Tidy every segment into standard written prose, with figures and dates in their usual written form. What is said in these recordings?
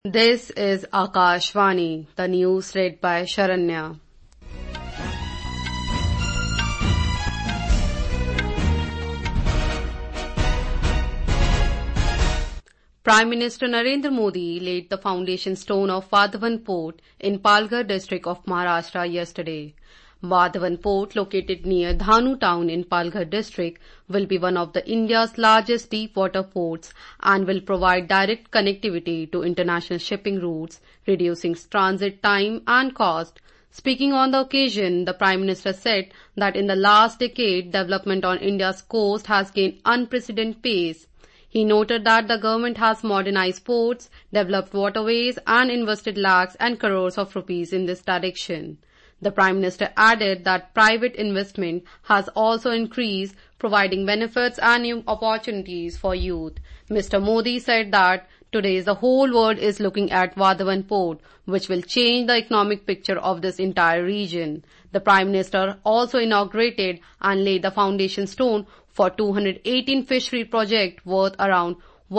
This is Akashvani, the news read by Sharanya. Prime Minister Narendra Modi laid the foundation stone of Vadhavan Port in Palghar district of Maharashtra yesterday. Vadhavan Port, located near Dhanu town in Palghar district, will be one of India's largest deep-water ports and will provide direct connectivity to international shipping routes, reducing transit time and cost. Speaking on the occasion, the Prime Minister said that in the last decade, development on India's coast has gained unprecedented pace. He noted that the government has modernized ports, developed waterways and invested lakhs and crores of rupees in this direction. The Prime Minister added that private investment has also increased, providing benefits and new opportunities for youth. Mr. Modi said that today the whole world is looking at Vadhavan Port, which will change the economic picture of this entire region. The Prime Minister also inaugurated and laid the foundation stone for 218 fishery project worth around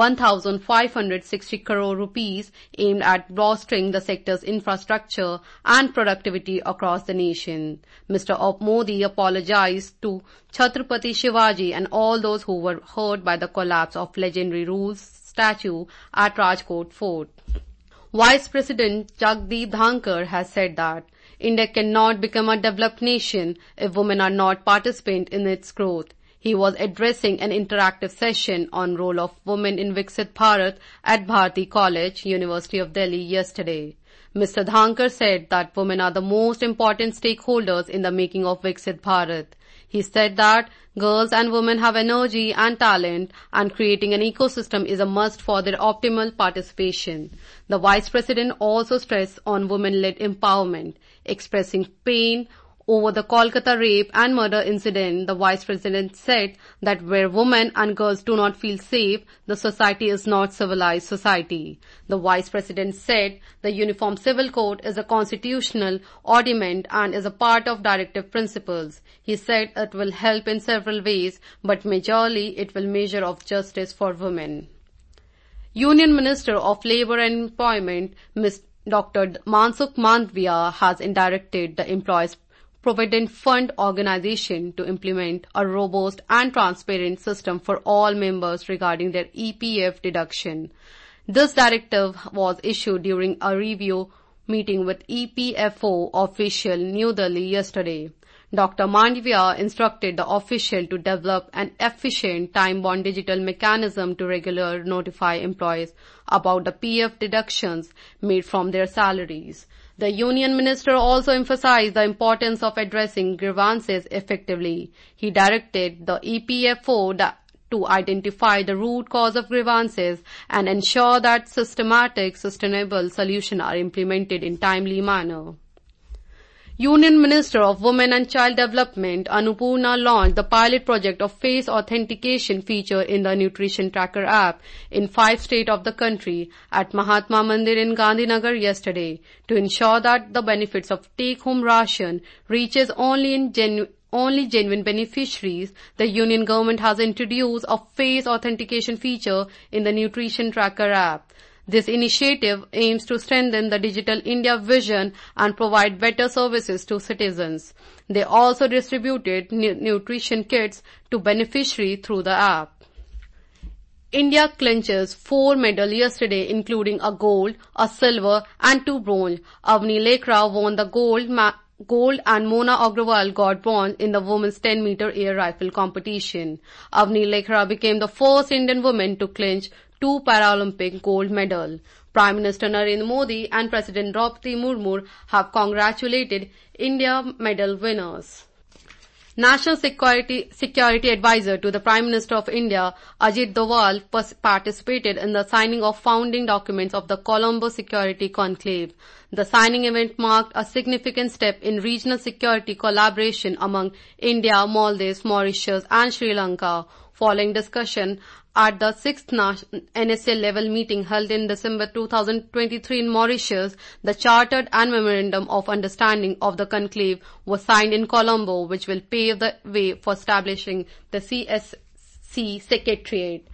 1,560 crore rupees aimed at bolstering the sector's infrastructure and productivity across the nation. Mr. Modi apologized to Chhatrapati Shivaji and all those who were hurt by the collapse of legendary Rule's statue at Rajkot Fort. Vice President Jagdeep Dhankar has said that India cannot become a developed nation if women are not participant in its growth. He was addressing an interactive session on role of women in Viksit Bharat at Bharati College, University of Delhi yesterday. Mr. Dhankar said that women are the most important stakeholders in the making of Viksit Bharat. He said that girls and women have energy and talent and creating an ecosystem is a must for their optimal participation. The Vice President also stressed on women-led empowerment, expressing pain over the Kolkata rape and murder incident. The Vice President said that where women and girls do not feel safe, the society is not civilized society. The Vice President said the Uniform Civil Code is a constitutional ornament and is a part of directive principles. He said it will help in several ways, but majorly it will measure of justice for women. Union Minister of Labour and Employment, Dr. Mansukh Mandavia, has directed the Employees Provident Fund organization to implement a robust and transparent system for all members regarding their EPF deduction. This directive was issued during a review meeting with EPFO official New Delhi yesterday. Dr. Mandavia instructed the official to develop an efficient time-bound digital mechanism to regularly notify employees about the PF deductions made from their salaries. The Union Minister also emphasized the importance of addressing grievances effectively. He directed the EPFO to identify the root cause of grievances and ensure that systematic, sustainable solutions are implemented in timely manner. Union Minister of Women and Child Development Annapurna launched the pilot project of face authentication feature in the Nutrition Tracker app in 5 states of the country at Mahatma Mandir in Gandhinagar yesterday to ensure that the benefits of take-home ration reaches only genuine beneficiaries. The Union government has introduced a face authentication feature in the Nutrition Tracker app. This initiative aims to strengthen the Digital India vision and provide better services to citizens. They also distributed nutrition kits to beneficiaries through the app. India clinches 4 medals yesterday, including a gold, a silver and 2 bronze. Avni Lekra won the gold and Mona Agrawal got bronze in the women's 10-meter air rifle competition. Avni Lekra became the first Indian woman to clinch 2 Paralympic gold medals. Prime Minister Narendra Modi and President Draupadi Murmu have congratulated India medal winners. National Security Advisor to the Prime Minister of India, Ajit Doval, participated in the signing of founding documents of the Colombo Security Conclave. The signing event marked a significant step in regional security collaboration among India, Maldives, Mauritius and Sri Lanka. Following discussion at the 6th NSA level meeting held in December 2023 in Mauritius, the Chartered and Memorandum of Understanding of the Conclave was signed in Colombo, which will pave the way for establishing the CSC Secretariat.